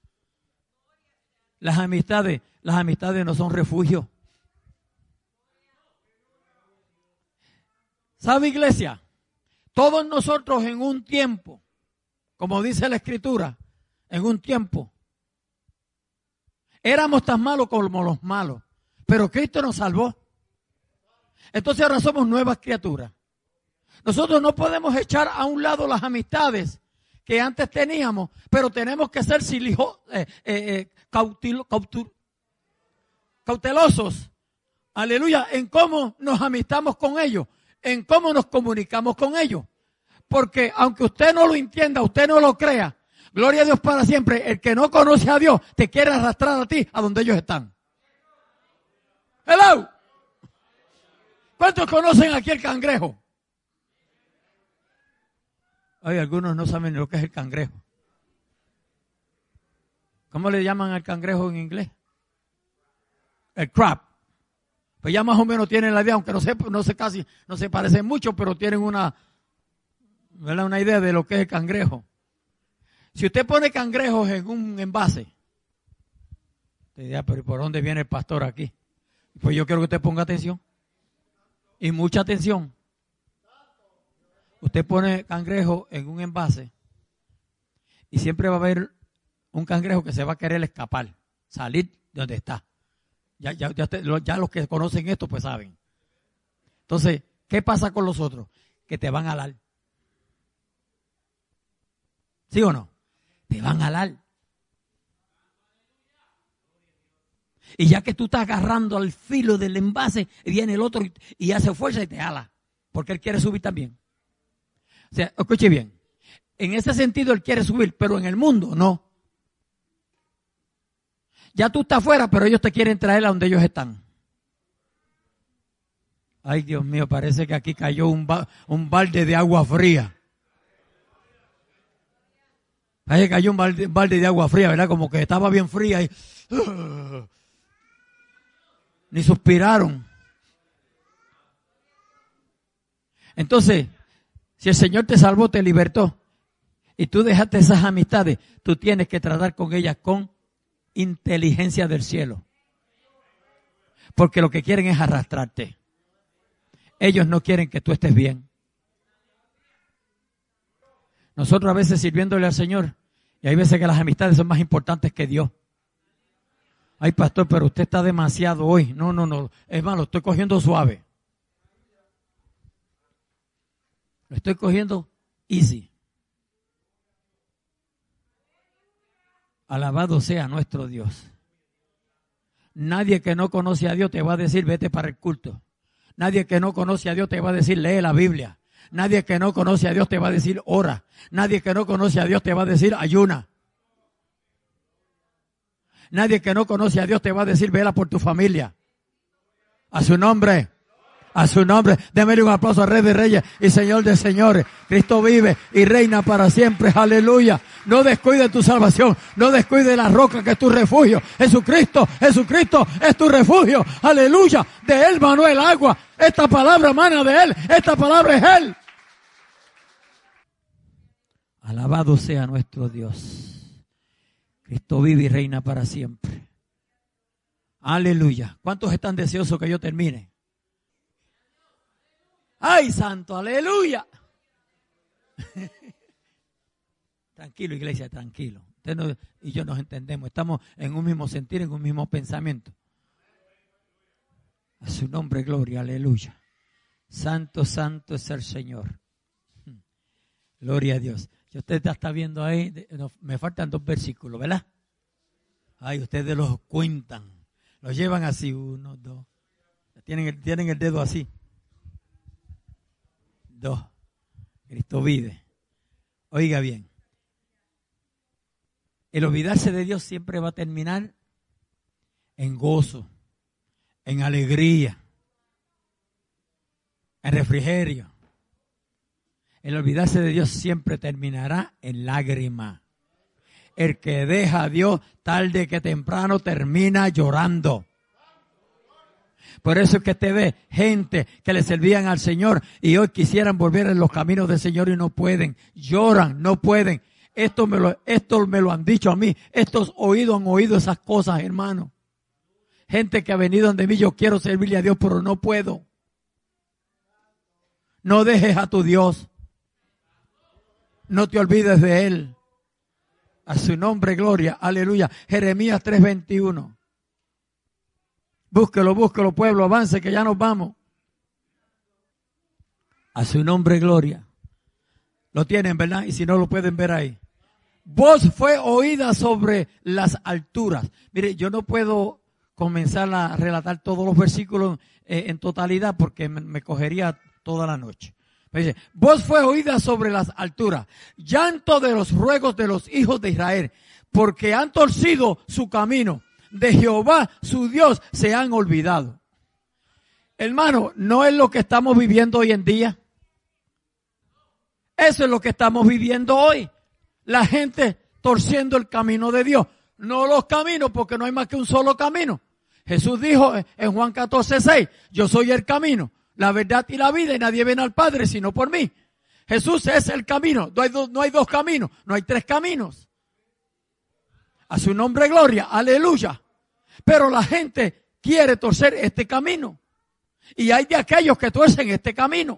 Las amistades, las amistades no son refugio. ¿Sabe, iglesia? Todos nosotros en un tiempo, como dice la Escritura, en un tiempo, éramos tan malos como los malos, pero Cristo nos salvó. Entonces ahora somos nuevas criaturas. Nosotros no podemos echar a un lado las amistades que antes teníamos, pero tenemos que ser silijo, eh, eh, eh, cautil, cautul, cautelosos, aleluya, en cómo nos amistamos con ellos, en cómo nos comunicamos con ellos. Porque aunque usted no lo entienda, usted no lo crea, gloria a Dios para siempre, el que no conoce a Dios te quiere arrastrar a ti a donde ellos están. Hello. ¿Cuántos conocen aquí el cangrejo? Ay, algunos no saben lo que es el cangrejo. ¿Cómo le llaman al cangrejo en inglés? El crab. Pues ya más o menos tienen la idea, aunque no se, no se casi, no se parecen mucho, pero tienen una, ¿verdad? Una idea de lo que es el cangrejo. Si usted pone cangrejos en un envase, te dirá, pero ¿por dónde viene el pastor aquí? Pues yo quiero que usted ponga atención. Y mucha atención. Usted pone cangrejo en un envase y siempre va a haber un cangrejo que se va a querer escapar, salir de donde está. Ya, ya, ya, te, ya los que conocen esto pues saben. Entonces, ¿qué pasa con los otros? Que te van a alar. ¿Sí o no? Te van a alar. Y ya que tú estás agarrando al filo del envase, viene el otro y, y hace fuerza y te ala. Porque él quiere subir también. O sea, escuche bien. En ese sentido él quiere subir, pero en el mundo no. Ya tú estás afuera, pero ellos te quieren traer a donde ellos están. Ay, Dios mío, parece que aquí cayó un, ba- un balde de agua fría. Parece que cayó un balde, un balde de agua fría, ¿verdad? Como que estaba bien fría y... Uh, ni suspiraron. Entonces, si el Señor te salvó, te libertó, y tú dejaste esas amistades, tú tienes que tratar con ellas con inteligencia del cielo. Porque lo que quieren es arrastrarte. Ellos no quieren que tú estés bien. Nosotros a veces sirviéndole al Señor, y hay veces que las amistades son más importantes que Dios. Ay, pastor, pero usted está demasiado hoy. No, no, no. Es más, lo estoy cogiendo suave. Lo estoy cogiendo easy. Alabado sea nuestro Dios. Nadie que no conoce a Dios te va a decir vete para el culto. Nadie que no conoce a Dios te va a decir lee la Biblia. Nadie que no conoce a Dios te va a decir ora. Nadie que no conoce a Dios te va a decir ayuna. Nadie que no conoce a Dios te va a decir vela por tu familia. A su nombre. A su nombre. Démele un aplauso al Rey de Reyes y Señor de Señores. Cristo vive y reina para siempre. Aleluya. No descuide tu salvación. No descuide la roca que es tu refugio. Jesucristo, Jesucristo es tu refugio. Aleluya. De Él manó el agua. Esta palabra emana de Él. Esta palabra es Él. Alabado sea nuestro Dios. Cristo vive y reina para siempre. Aleluya. ¿Cuántos están deseosos que yo termine? ¡Ay, santo! ¡Aleluya! Tranquilo, iglesia, tranquilo. Usted no, y yo nos entendemos. Estamos en un mismo sentir, en un mismo pensamiento. A su nombre, gloria, aleluya. Santo, santo es el Señor. Gloria a Dios. Si usted ya está viendo ahí, me faltan dos versículos, ¿verdad? Ay, ustedes los cuentan. Los llevan así, uno, dos. Tienen el, tienen el dedo así. Dos. Cristo vive. Oiga bien. El olvidarse de Dios siempre va a terminar en gozo, en alegría, en refrigerio. El olvidarse de Dios siempre terminará en lágrima. El que deja a Dios tarde que temprano termina llorando. Por eso es que te ve gente que le servían al Señor y hoy quisieran volver en los caminos del Señor y no pueden. Lloran, no pueden. Esto me lo, esto me lo han dicho a mí. Estos oídos han oído esas cosas, hermano. Gente que ha venido ante mí, yo quiero servirle a Dios, pero no puedo. No dejes a tu Dios. No te olvides de Él. A su nombre, gloria. Aleluya. Jeremías tres veintiuno. Búsquelo, búsquelo, pueblo. Avance que ya nos vamos. A su nombre, gloria. Lo tienen, ¿verdad? Y si no, lo pueden ver ahí. Voz fue oída sobre las alturas. Mire, yo no puedo comenzar a relatar todos los versículos eh, en totalidad porque me, me cogería toda la noche. Dice, voz fue oída sobre las alturas, llanto de los ruegos de los hijos de Israel, porque han torcido su camino, de Jehová su Dios se han olvidado. Hermano, no es lo que estamos viviendo hoy en día. Eso es lo que estamos viviendo hoy. La gente torciendo el camino de Dios. No los caminos, porque no hay más que un solo camino. Jesús dijo en Juan catorce seis, yo soy el camino, la verdad y la vida, y nadie viene al Padre sino por mí. Jesús es el camino. No hay, do, no hay dos caminos, no hay tres caminos. A su nombre, gloria, aleluya. Pero la gente quiere torcer este camino. Y hay de aquellos que tuercen este camino.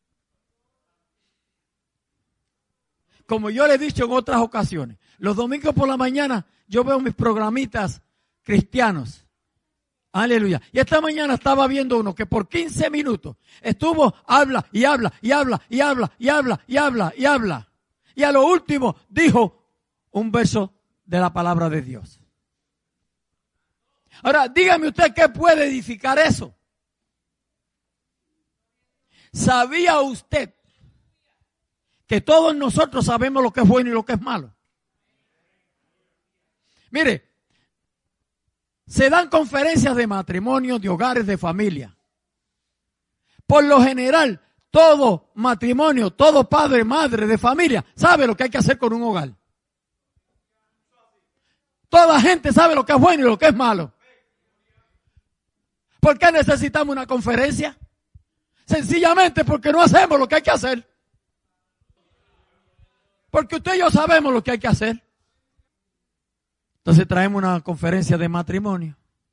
Como yo le he dicho en otras ocasiones, los domingos por la mañana yo veo mis programitas cristianos. Aleluya. Y esta mañana estaba viendo uno que por quince minutos estuvo, habla y habla y habla y habla y habla y habla y habla. Y a lo último dijo un verso de la palabra de Dios. Ahora, dígame usted qué puede edificar eso. ¿Sabía usted que todos nosotros sabemos lo que es bueno y lo que es malo? Mire, se dan conferencias de matrimonio, de hogares, de familia. Por lo general, todo matrimonio, todo padre, madre de familia sabe lo que hay que hacer con un hogar. Toda gente sabe lo que es bueno y lo que es malo. ¿Por qué necesitamos una conferencia? Sencillamente porque no hacemos lo que hay que hacer. Porque usted y yo sabemos lo que hay que hacer. Entonces traemos una conferencia de matrimonio.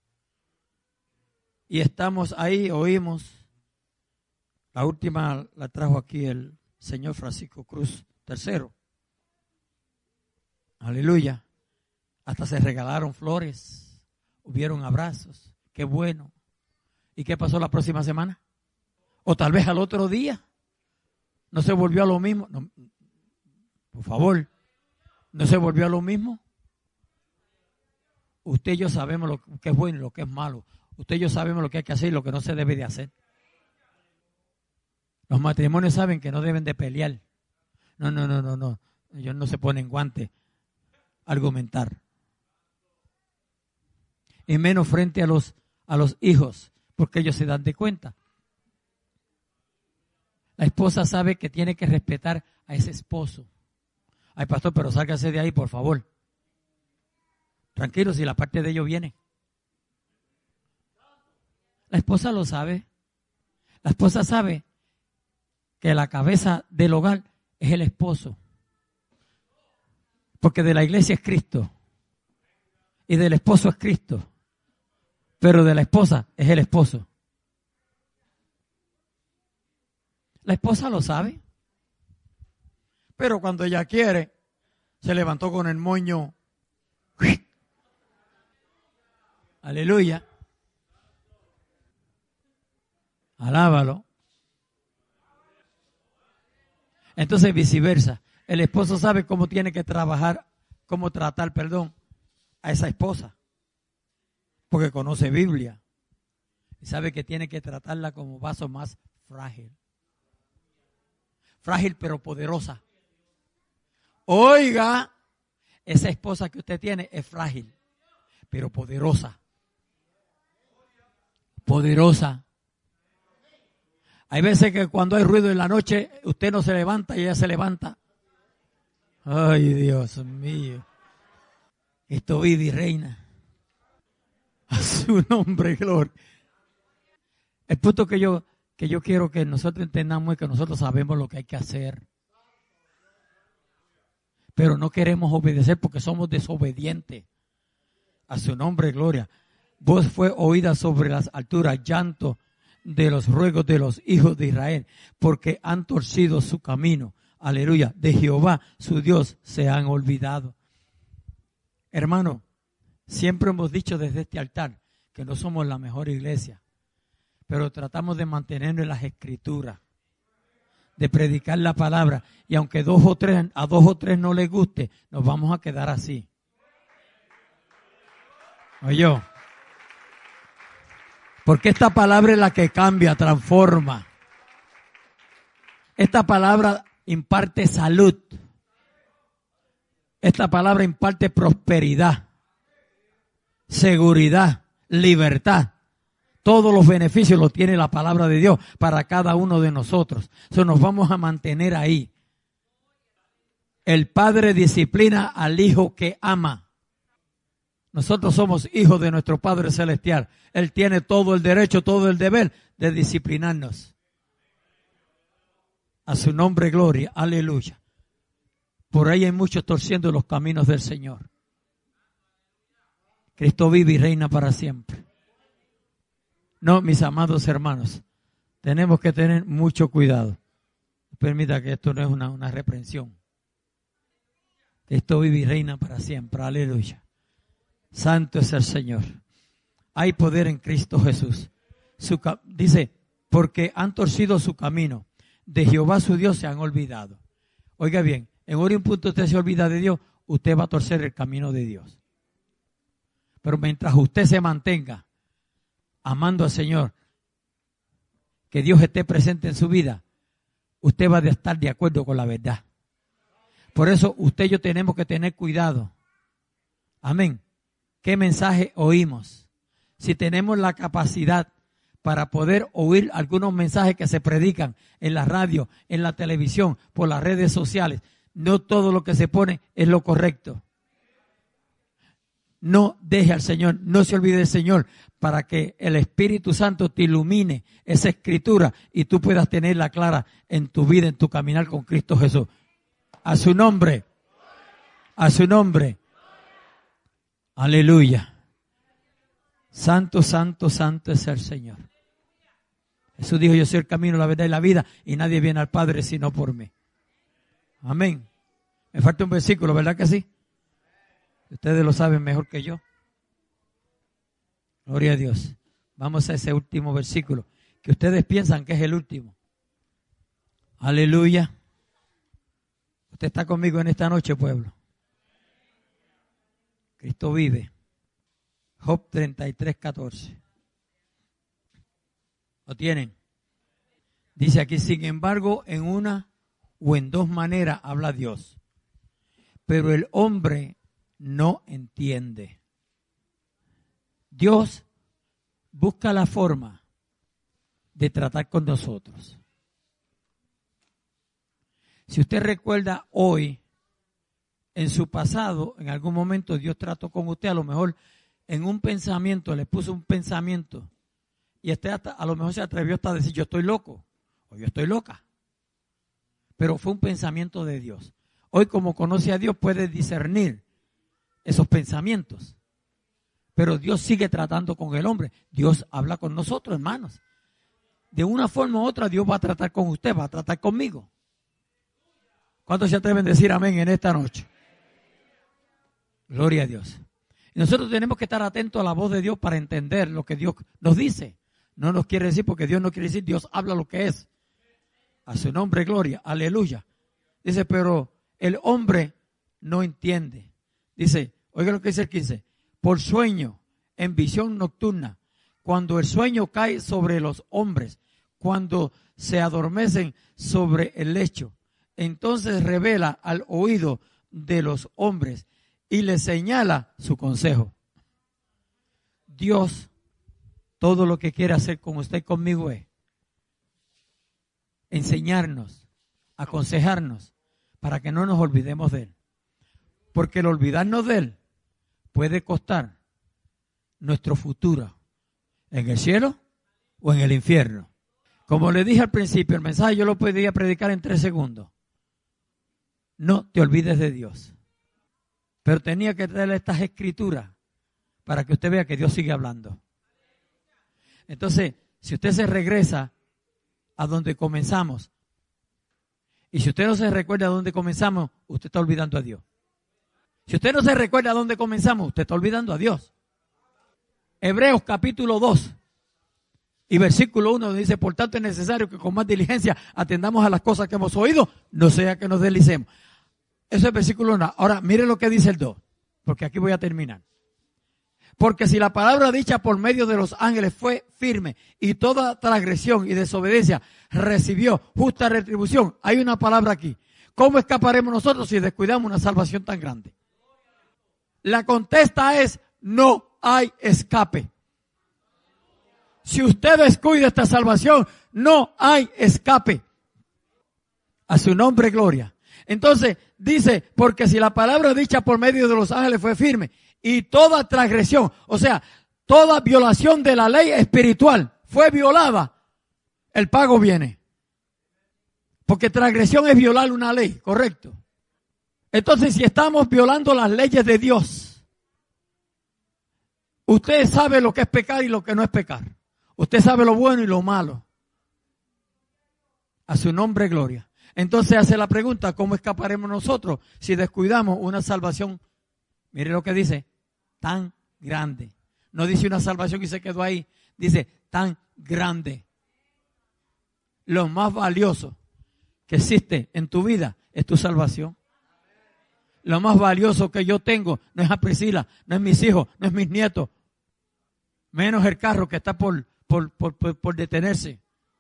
Y estamos ahí, oímos. La última la trajo aquí el señor Francisco Cruz tercero. Aleluya. Hasta se regalaron flores. Hubieron abrazos. Qué bueno. ¿Y qué pasó la próxima semana? O tal vez al otro día. ¿No se volvió a lo mismo? No, por favor. ¿No se volvió a lo mismo? Usted y yo sabemos lo que es bueno y lo que es malo. Usted y yo sabemos lo que hay que hacer y lo que no se debe de hacer. Los matrimonios saben que no deben de pelear. No, no, no, no, no. Ellos no se ponen guantes a argumentar. Y menos frente a los, a los hijos, porque ellos se dan de cuenta. La esposa sabe que tiene que respetar a ese esposo. Ay, pastor, pero sálgase de ahí, por favor. Tranquilo, si la parte de ellos viene. La esposa lo sabe. La esposa sabe que la cabeza del hogar es el esposo. Porque de la iglesia es Cristo. Y del esposo es Cristo. Pero de la esposa es el esposo. La esposa lo sabe. Pero cuando ella quiere, se levantó con el moño. Aleluya. Alábalo. Entonces viceversa. El esposo sabe cómo tiene que trabajar, cómo tratar, perdón, a esa esposa. Porque conoce Biblia. Y sabe que tiene que tratarla como vaso más frágil. Frágil pero poderosa. Oiga, esa esposa que usted tiene es frágil, pero poderosa. Poderosa. Hay veces que cuando hay ruido en la noche, usted no se levanta y ella se levanta. Ay, Dios mío. Esto vive y reina. A su nombre, gloria. El punto que yo, que yo quiero que nosotros entendamos es que nosotros sabemos lo que hay que hacer. Pero no queremos obedecer porque somos desobedientes. A su nombre, gloria. Voz fue oída sobre las alturas, llanto de los ruegos de los hijos de Israel, porque han torcido su camino. Aleluya. De Jehová, su Dios, se han olvidado. Hermano, siempre hemos dicho desde este altar que no somos la mejor iglesia, pero tratamos de mantenernos en las escrituras, de predicar la palabra, y aunque dos o tres, a dos o tres no les guste, nos vamos a quedar así. Oye, porque esta palabra es la que cambia, transforma. Esta palabra imparte salud. Esta palabra imparte prosperidad, seguridad, libertad. Todos los beneficios los tiene la palabra de Dios para cada uno de nosotros. Eso nos vamos a mantener ahí. El Padre disciplina al Hijo que ama. Nosotros somos hijos de nuestro Padre Celestial. Él tiene todo el derecho, todo el deber de disciplinarnos. A su nombre, gloria. Aleluya. Por ahí hay muchos torciendo los caminos del Señor. Cristo vive y reina para siempre. No, mis amados hermanos, tenemos que tener mucho cuidado. Permita que esto no es una, una reprensión. Cristo vive y reina para siempre. Aleluya. Santo es el Señor. Hay poder en Cristo Jesús. Su, dice, porque han torcido su camino. De Jehová su Dios se han olvidado. Oiga bien, en un punto usted se olvida de Dios, usted va a torcer el camino de Dios. Pero mientras usted se mantenga amando al Señor, que Dios esté presente en su vida, usted va a estar de acuerdo con la verdad. Por eso usted y yo tenemos que tener cuidado. Amén. ¿Qué mensaje oímos? Si tenemos la capacidad para poder oír algunos mensajes que se predican en la radio, en la televisión, por las redes sociales, no todo lo que se pone es lo correcto. No deje al Señor, no se olvide del Señor, para que el Espíritu Santo te ilumine esa escritura y tú puedas tenerla clara en tu vida, en tu caminar con Cristo Jesús. A su nombre, a su nombre. Aleluya. Santo, santo, santo es el Señor. Jesús dijo, yo soy el camino, la verdad y la vida, y nadie viene al Padre sino por mí. Amén. Me falta un versículo, ¿verdad que sí? Ustedes lo saben mejor que yo. Gloria a Dios. Vamos a ese último versículo, que ustedes piensan que es el último. Aleluya. Usted está conmigo en esta noche, pueblo. Cristo vive. Job treinta y tres, catorce. ¿Lo tienen? Dice aquí, sin embargo, en una o en dos maneras habla Dios, pero el hombre no entiende. Dios busca la forma de tratar con nosotros. Si usted recuerda hoy, en su pasado, en algún momento Dios trató con usted, a lo mejor en un pensamiento, le puso un pensamiento, y usted hasta, a lo mejor se atrevió hasta a decir, yo estoy loco, o yo estoy loca. Pero fue un pensamiento de Dios. Hoy, como conoce a Dios, puede discernir esos pensamientos. Pero Dios sigue tratando con el hombre. Dios habla con nosotros, hermanos. De una forma u otra, Dios va a tratar con usted, va a tratar conmigo. ¿Cuántos se atreven a decir amén en esta noche? Gloria a Dios. Y nosotros tenemos que estar atentos a la voz de Dios para entender lo que Dios nos dice. No nos quiere decir, porque Dios no quiere decir, Dios habla lo que es. A su nombre, gloria, aleluya. Dice, pero el hombre no entiende. Dice, oiga lo que dice el quince. Por sueño, en visión nocturna, cuando el sueño cae sobre los hombres, cuando se adormecen sobre el lecho, entonces revela al oído de los hombres y les señala su consejo. Dios, todo lo que quiere hacer con usted y conmigo es enseñarnos, aconsejarnos, para que no nos olvidemos de Él. Porque el olvidarnos de Él puede costar nuestro futuro en el cielo o en el infierno. Como le dije al principio, el mensaje yo lo podía predicar en tres segundos. No te olvides de Dios. Pero tenía que traerle estas escrituras para que usted vea que Dios sigue hablando. Entonces, si usted se regresa a donde comenzamos, y si usted no se recuerda a dónde comenzamos, usted está olvidando a Dios. Si usted no se recuerda a dónde comenzamos, usted está olvidando a Dios. Hebreos capítulo dos y versículo uno dice, por tanto es necesario que con más diligencia atendamos a las cosas que hemos oído, no sea que nos deslicemos. Eso es versículo uno. Ahora, mire lo que dice el dos, porque aquí voy a terminar. Porque si la palabra dicha por medio de los ángeles fue firme y toda transgresión y desobediencia recibió justa retribución, hay una palabra aquí. ¿Cómo escaparemos nosotros si descuidamos una salvación tan grande? La contesta es, no hay escape. Si usted descuida esta salvación, no hay escape. A su nombre, gloria. Entonces, dice, porque si la palabra dicha por medio de los ángeles fue firme y toda transgresión, o sea, toda violación de la ley espiritual fue violada, el pago viene. Porque transgresión es violar una ley, correcto. Entonces, si estamos violando las leyes de Dios, usted sabe lo que es pecar y lo que no es pecar. Usted sabe lo bueno y lo malo. A su nombre, gloria. Entonces hace la pregunta, ¿cómo escaparemos nosotros si descuidamos una salvación? Mire lo que dice, tan grande. No dice una salvación y se quedó ahí. Dice, tan grande. Lo más valioso que existe en tu vida es tu salvación. Lo más valioso que yo tengo no es a Priscila, no es mis hijos, no es mis nietos. Menos el carro que está por, por, por, por, por detenerse.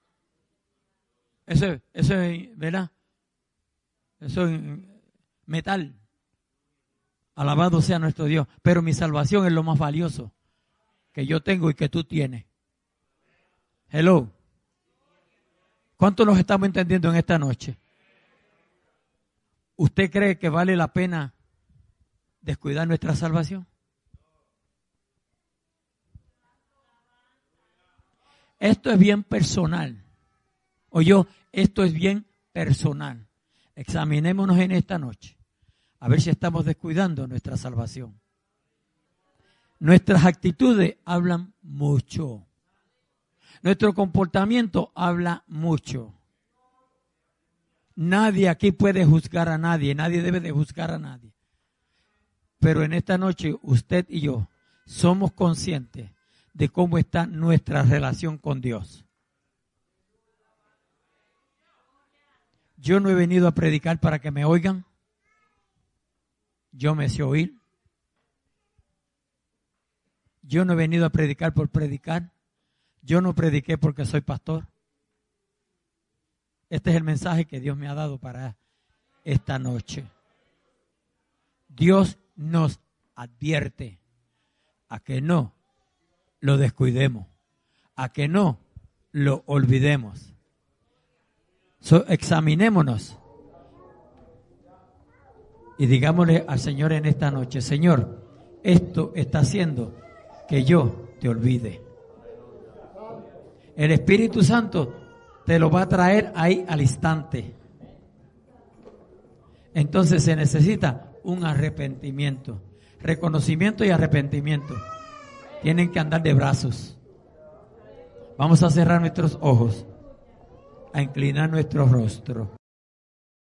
Eso, eso es, ¿verdad? Eso es metal. Alabado sea nuestro Dios. Pero mi salvación es lo más valioso que yo tengo y que tú tienes. Hello. ¿Cuánto nos estamos entendiendo en esta noche? ¿Usted cree que vale la pena descuidar nuestra salvación? Esto es bien personal. O yo, esto es bien personal. Examinémonos en esta noche. A ver si estamos descuidando nuestra salvación. Nuestras actitudes hablan mucho. Nuestro comportamiento habla mucho. Nadie aquí puede juzgar a nadie. Nadie debe de juzgar a nadie. Pero en esta noche usted y yo somos conscientes de cómo está nuestra relación con Dios. Yo no he venido a predicar para que me oigan. Yo me sé oír. Yo no he venido a predicar por predicar. Yo no prediqué porque soy pastor. Este es el mensaje que Dios me ha dado para esta noche. Dios nos advierte a que no lo descuidemos, a que no lo olvidemos. So, examinémonos y digámosle al Señor en esta noche: Señor, esto está haciendo que yo te olvide. El Espíritu Santo te lo va a traer ahí al instante. Entonces se necesita un arrepentimiento, reconocimiento y arrepentimiento. Tienen que andar de brazos. Vamos a cerrar nuestros ojos, a inclinar nuestro rostro.